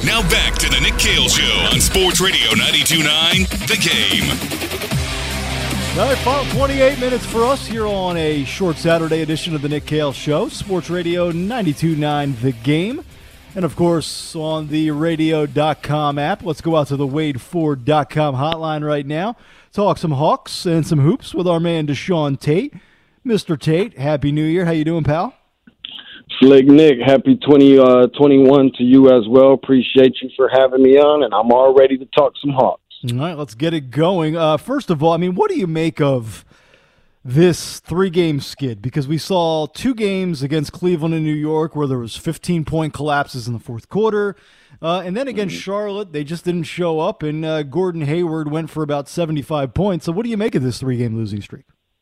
Now back to the Nick Kale Show on Sports Radio 92.9 The Game. All right, final 28 minutes for us here on a short Saturday edition of the Nick Kale Show. Sports Radio 92.9 The Game. And, of course, on the radio.com app. Let's go out to the WadeFord.com hotline right now. Talk some Hawks and some hoops with our man Deshaun Tate. Mr. Tate, Happy New Year. How you doing, pal? Slick Nick, happy 2021 to you as well. Appreciate you for having me on, and I'm all ready to talk some Hawks. All right, let's get it going. First of all, what do you make of this three-game skid? Because we saw two games against Cleveland and New York where there was 15-point collapses in the fourth quarter. And then against Charlotte, they just didn't show up, and Gordon Hayward went for about 75 points. So what do you make of this three-game losing streak?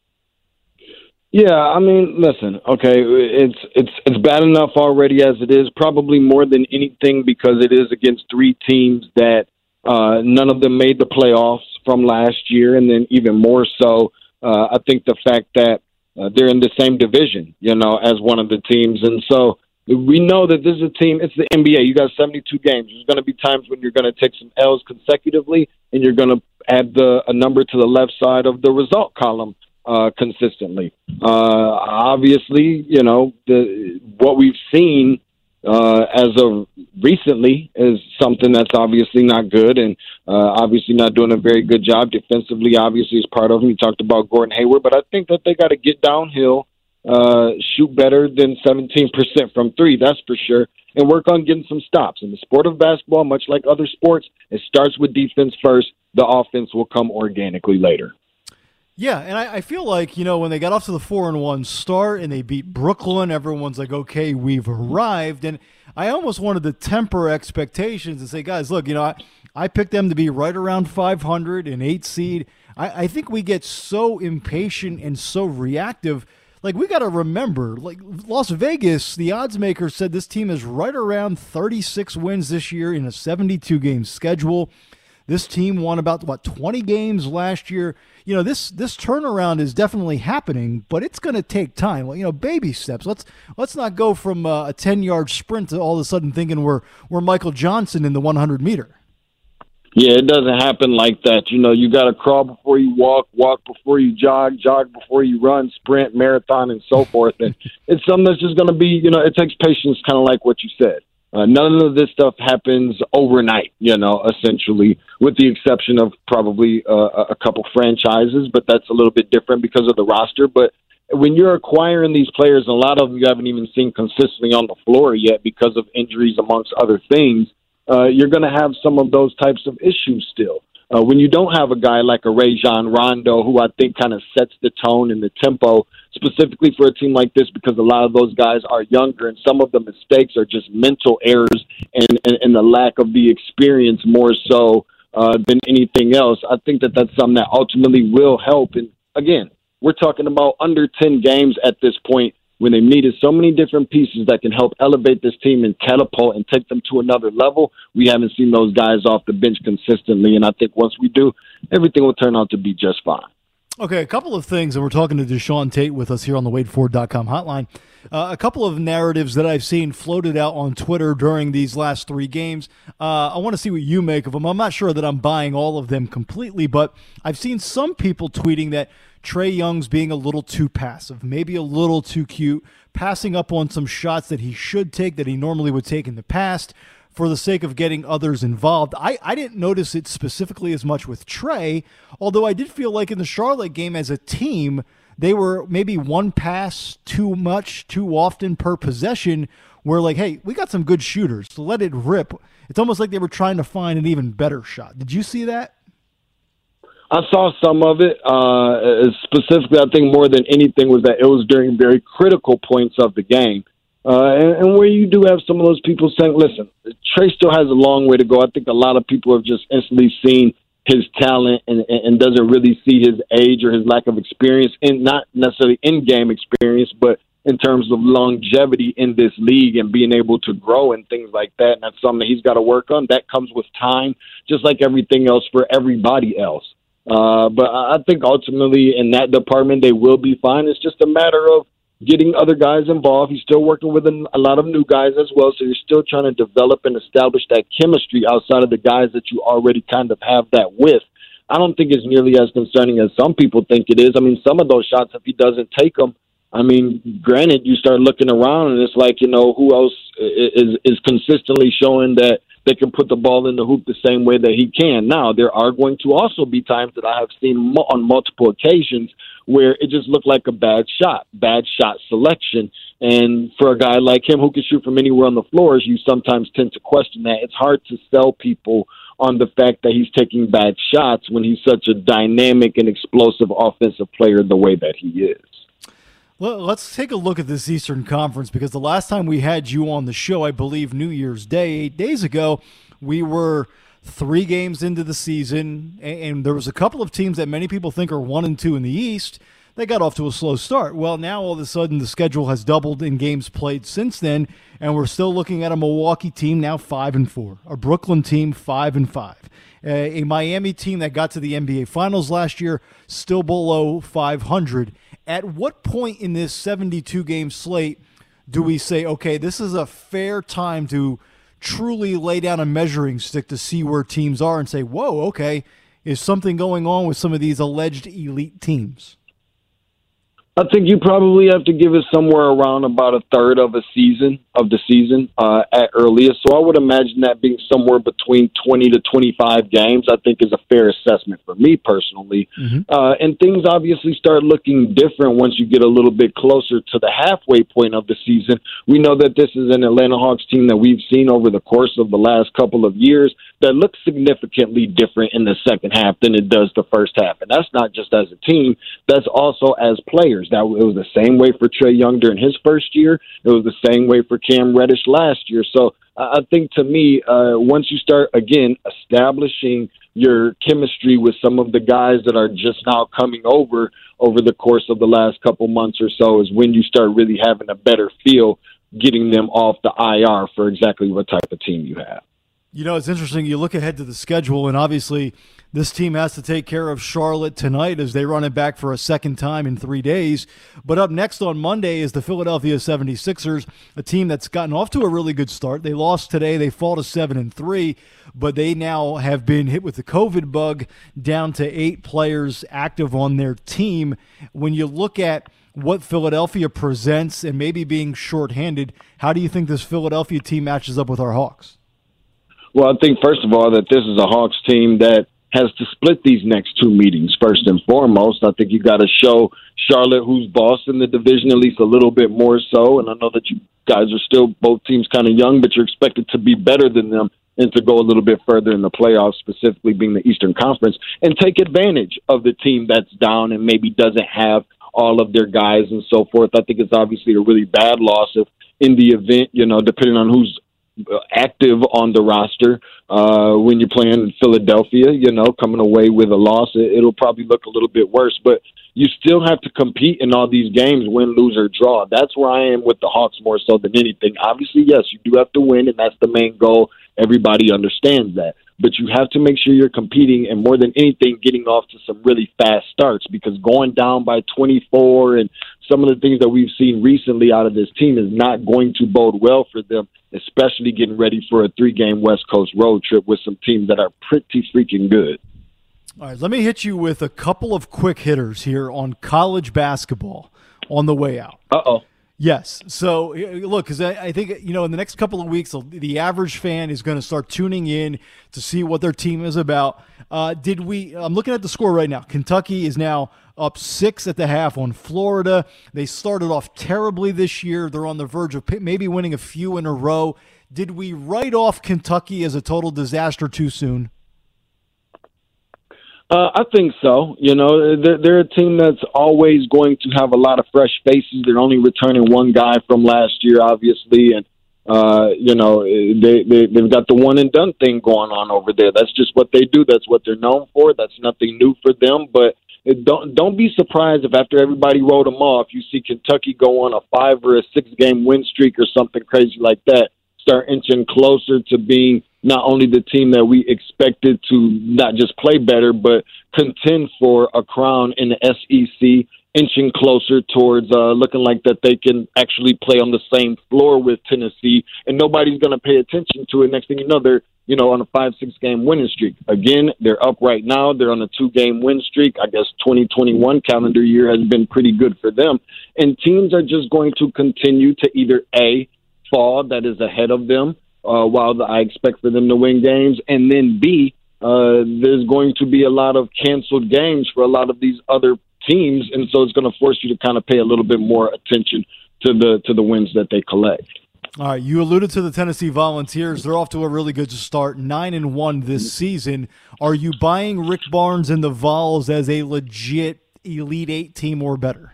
Yeah, listen, okay, it's bad enough already as it is, probably more than anything because it is against three teams that none of them made the playoffs from last year, and then even more so, I think the fact that they're in the same division, as one of the teams. And so we know that this is a team, it's the NBA. You got 72 games. There's going to be times when you're going to take some L's consecutively, and you're going to add a number to the left side of the result column consistently. Obviously, what we've seen as of recently is something that's obviously not good, and obviously not doing a very good job defensively. Obviously, is part of them. You talked about Gordon Hayward, but I think that they got to get downhill, shoot better than 17% from three, that's for sure, and work on getting some stops. In the sport of basketball, much like other sports, it starts with defense first. The offense will come organically later. Yeah, and I feel like, when they got off to the 4-1 start and they beat Brooklyn, everyone's like, okay, we've arrived. And I almost wanted to temper expectations and say, guys, look, I picked them to be right around 500, an 8 seed. I think we get so impatient and so reactive. Like, we got to remember, like, Las Vegas, the odds maker said this team is right around 36 wins this year in a 72-game schedule. This team won about, 20 games last year. This turnaround is definitely happening, but it's going to take time. Baby steps. Let's not go from a 10-yard sprint to all of a sudden thinking we're Michael Johnson in the 100-meter. Yeah, it doesn't happen like that. You got to crawl before you walk before you jog before you run, sprint, marathon, and so forth. And it's something that's just going to be, it takes patience, kind of like what you said. None of this stuff happens overnight, essentially, with the exception of probably a couple franchises, but that's a little bit different because of the roster. But when you're acquiring these players, and a lot of them you haven't even seen consistently on the floor yet because of injuries, amongst other things, you're going to have some of those types of issues still. When you don't have a guy like a Rajon Rondo, who I think kind of sets the tone and the tempo specifically for a team like this, because a lot of those guys are younger and some of the mistakes are just mental errors and the lack of the experience more so than anything else. I think that that's something that ultimately will help. And again, we're talking about under 10 games at this point when they've needed so many different pieces that can help elevate this team and catapult and take them to another level. We haven't seen those guys off the bench consistently, and I think once we do, everything will turn out to be just fine. Okay, a couple of things, and we're talking to Deshaun Tate with us here on the WadeFord.com hotline. A couple of narratives that I've seen floated out on Twitter during these last three games. I want to see what you make of them. I'm not sure that I'm buying all of them completely, but I've seen some people tweeting that Trae Young's being a little too passive, maybe a little too cute, passing up on some shots that he should take that he normally would take in the past for the sake of getting others involved. I didn't notice it specifically as much with Trae, although I did feel like in the Charlotte game as a team, they were maybe one pass too much, too often per possession, where like, hey, we got some good shooters, so let it rip. It's almost like they were trying to find an even better shot. Did you see that? I saw some of it. Specifically, I think more than anything was that it was during very critical points of the game. And where you do have some of those people saying, listen, Trae still has a long way to go. I think a lot of people have just instantly seen his talent and doesn't really see his age or his lack of experience, in not necessarily in-game experience, but in terms of longevity in this league and being able to grow and things like that. And that's something that he's got to work on. That comes with time, just like everything else for everybody else. But I think ultimately in that department, they will be fine. It's just a matter of getting other guys involved. He's still working with a lot of new guys as well, so you're still trying to develop and establish that chemistry outside of the guys that you already kind of have that with. I don't think it's nearly as concerning as some people think it is. I mean, some of those shots, if he doesn't take them, I mean, granted, you start looking around and it's like, who else is consistently showing that they can put the ball in the hoop the same way that he can. Now, there are going to also be times that I have seen on multiple occasions where it just looked like a bad shot selection. And for a guy like him who can shoot from anywhere on the floor, you sometimes tend to question that. It's hard to sell people on the fact that he's taking bad shots when he's such a dynamic and explosive offensive player the way that he is. Well, let's take a look at this Eastern Conference, because the last time we had you on the show, I believe New Year's Day, 8 days ago, we were 3 games into the season, and there was a couple of teams that many people think are 1-2 in the East. They got off to a slow start. Well, now all of a sudden the schedule has doubled in games played since then, and we're still looking at a Milwaukee team now 5-4, a Brooklyn team 5-5, a Miami team that got to the NBA Finals last year, still below 500. At what point in this 72-game slate do we say, okay, this is a fair time to truly lay down a measuring stick to see where teams are and say, whoa, okay, is something going on with some of these alleged elite teams? I think you probably have to give it somewhere around about a third of the season at earliest. So I would imagine that being somewhere between 20 to 25 games, I think is a fair assessment for me personally. Mm-hmm. And things obviously start looking different once you get a little bit closer to the halfway point of the season. We know that this is an Atlanta Hawks team that we've seen over the course of the last couple of years that looks significantly different in the second half than it does the first half. And that's not just as a team, that's also as players. That it was the same way for Trae Young during his first year. It was the same way for Cam Reddish last year. So I think, to me, once you start, again, establishing your chemistry with some of the guys that are just now coming over the course of the last couple months or so is when you start really having a better feel getting them off the IR for exactly what type of team you have. It's interesting. You look ahead to the schedule, and obviously this team has to take care of Charlotte tonight as they run it back for a second time in 3 days. But up next on Monday is the Philadelphia 76ers, a team that's gotten off to a really good start. They lost today. They fall to 7-3, but they now have been hit with the COVID bug, down to 8 players active on their team. When you look at what Philadelphia presents and maybe being shorthanded, how do you think this Philadelphia team matches up with our Hawks? Well, I think, first of all, that this is a Hawks team that has to split these next 2 meetings, first and foremost. I think you got to show Charlotte, who's boss in the division, at least a little bit more so. And I know that you guys are still, both teams, kind of young, but you're expected to be better than them and to go a little bit further in the playoffs, specifically being the Eastern Conference, and take advantage of the team that's down and maybe doesn't have all of their guys and so forth. I think it's obviously a really bad loss if, in the event, depending on who's active on the roster, when you're playing Philadelphia, coming away with a loss, it'll probably look a little bit worse. But you still have to compete in all these games, win, lose, or draw. That's where I am with the Hawks more so than anything. Obviously, yes, you do have to win, and that's the main goal. Everybody understands that. But you have to make sure you're competing, and more than anything, getting off to some really fast starts, because going down by 24 and some of the things that we've seen recently out of this team is not going to bode well for them, especially getting ready for a 3-game West Coast road trip with some teams that are pretty freaking good. All right, let me hit you with a couple of quick hitters here on college basketball on the way out. Uh-oh. Yes. So, look, because I think, in the next couple of weeks, the average fan is going to start tuning in to see what their team is about. I'm looking at the score right now. Kentucky is now up 6 at the half on Florida. They started off terribly this year. They're on the verge of maybe winning a few in a row. Did we write off Kentucky as a total disaster too soon? I think so. They're a team that's always going to have a lot of fresh faces. They're only returning one guy from last year, obviously, and they've got the one and done thing going on over there. That's just what they do. That's what they're known for. That's nothing new for them. But don't be surprised if after everybody wrote them off, you see Kentucky go on a 5 or a 6-game win streak or something crazy like that, start inching closer to being not only the team that we expected to not just play better, but contend for a crown in the SEC inching closer towards looking like that they can actually play on the same floor with Tennessee, and nobody's going to pay attention to it. Next thing you know, they're on a 5-6 game winning streak. Again, they're up right now. They're on a 2-game win streak. I guess 2021 calendar year has been pretty good for them. And teams are just going to continue to either A, fall that is ahead of them while I expect for them to win games, and then B, there's going to be a lot of canceled games for a lot of these other teams, and so it's going to force you to kind of pay a little bit more attention to the wins that they collect. All right, you alluded to the Tennessee Volunteers. They're off to a really good start, 9-1 this season. Are you buying Rick Barnes and the Vols as a legit Elite Eight team or better?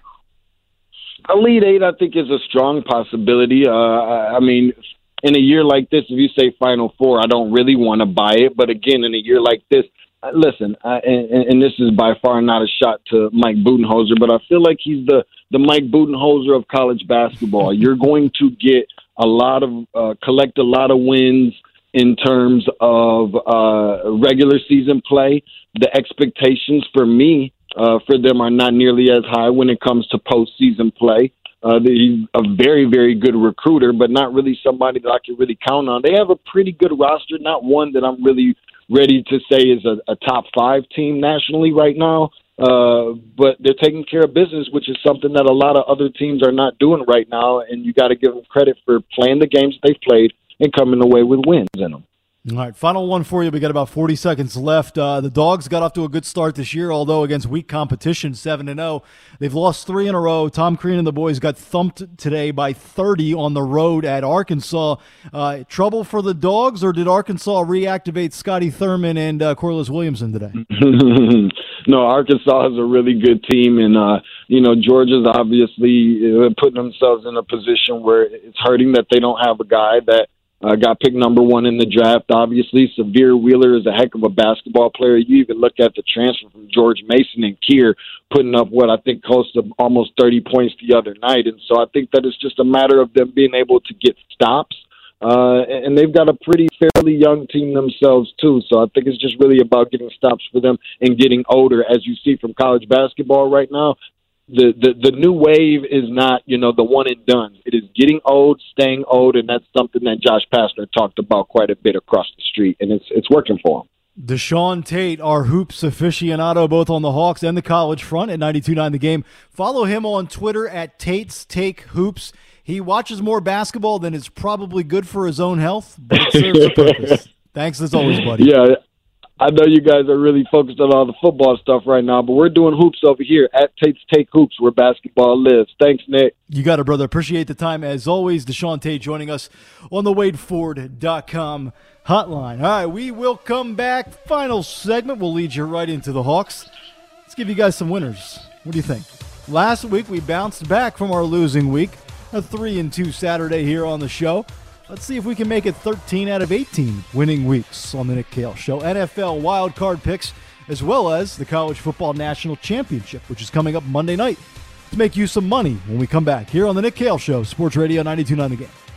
Elite Eight, I think, is a strong possibility. I mean, in a year like this, if you say Final Four, I don't really want to buy it. But again, in a year like this, listen, and this is by far not a shot to Mike Budenholzer, but I feel like he's the Mike Budenholzer of college basketball. You're going to get collect a lot of wins in terms of regular season play. The expectations for me for them are not nearly as high when it comes to postseason play. He's a very, very good recruiter, but not really somebody that I can really count on. They have a pretty good roster, not one that I'm really ready to say is a top 5 team nationally right now. But they're taking care of business, which is something that a lot of other teams are not doing right now. And you got to give them credit for playing the games they've played and coming away with wins in them. All right, final one for you. We got about 40 seconds left. The Dogs got off to a good start this year, although against weak competition, 7-0. They've lost 3 in a row. Tom Crean and the boys got thumped today by 30 on the road at Arkansas. Trouble for the Dogs, or did Arkansas reactivate Scotty Thurman and Corliss Williamson today? No, Arkansas is a really good team, and Georgia's obviously putting themselves in a position where it's hurting that they don't have a guy that got picked number 1 in the draft. Obviously, Severe Wheeler is a heck of a basketball player. You even look at the transfer from George Mason and Keir putting up what I think close to almost 30 points the other night. And so I think that it's just a matter of them being able to get stops. And they've got a pretty fairly young team themselves, too. So I think it's just really about getting stops for them and getting older. As you see from college basketball right now, the new wave is not, the one and done. It is getting old, staying old, and that's something that Josh Pastner talked about quite a bit across the street, and it's working for him. Deshaun Tate, our hoops aficionado, both on the Hawks and the college front at 92.9 The Game. Follow him on Twitter at Tate's Take Hoops. He watches more basketball than is probably good for his own health, but it serves a purpose. Thanks as always, buddy. Yeah, I know you guys are really focused on all the football stuff right now, but we're doing hoops over here at Tate's Take Hoops, where basketball lives. Thanks, Nick. You got it, brother. Appreciate the time. As always, Deshaun Tate joining us on the WadeFord.com hotline. All right, we will come back. Final segment. We'll lead you right into the Hawks. Let's give you guys some winners. What do you think? Last week, we bounced back from our losing week. A 3-2 Saturday here on the show. Let's see if we can make it 13 out of 18 winning weeks on the Nick Kale Show. NFL wildcard picks, as well as the College Football National Championship, which is coming up Monday night, to make you some money when we come back here on the Nick Kale Show, Sports Radio 92.9 The Game.